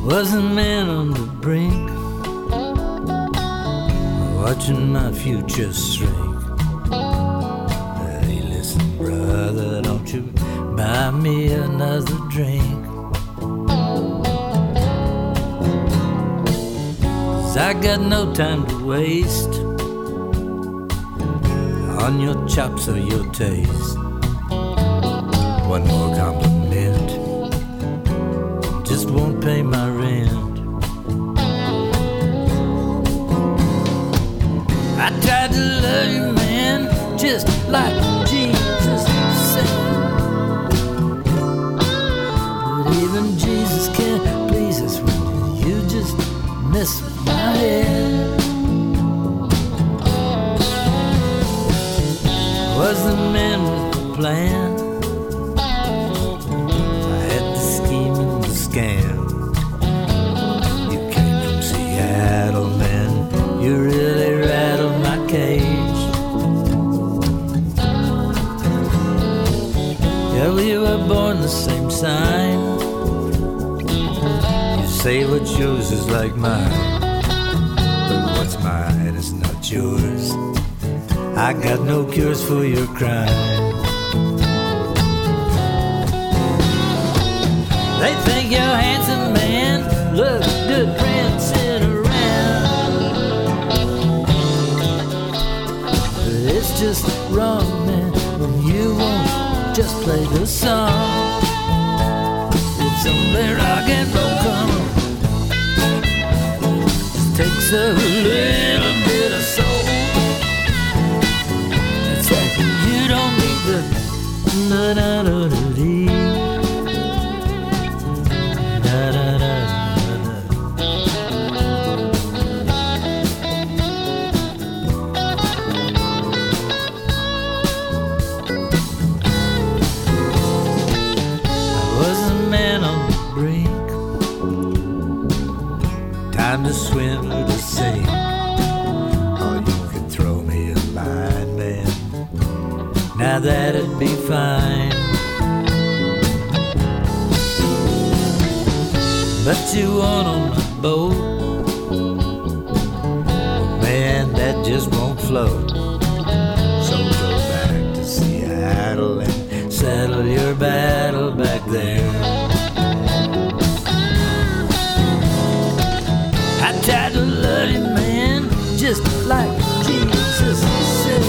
Was a man on the brink, watching my future shrink. Hey, listen, brother, don't you buy me another drink. 'Cause I got no time to waste on your chops or your taste. One more compliment just won't pay my rent. I tried to love you, man, just like Jesus said. But even Jesus can't please us when you just mess with my head. Was the man with the plan? I had the scheme and the scam. You came from Seattle, man. You really rattled my cage. Yeah, we were born the same sign. You say what's yours is like mine, but what's mine is not yours. I got no cures for your crime. They think you're handsome, man. Look good prancing around. But it's just wrong, man, when you won't just play the song. It's only rock and roll, come on. It takes a little bit of soul. You don't need the da-da-da-da-dee. Da-da-da-da-da. I was a man on the brink, time to swim or to sink. Or you could throw me a line, man. Now that'd be fine. But you want on the boat, man, that just won't float. So go back to Seattle and settle your battle back there. I tried to love you, man, just like Jesus said.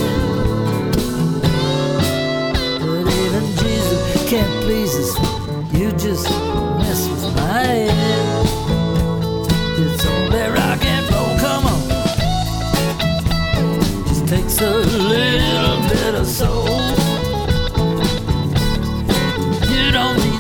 Can't please us, you just mess with my head. It's only rock and roll, come on. Just takes a little bit of soul. You don't need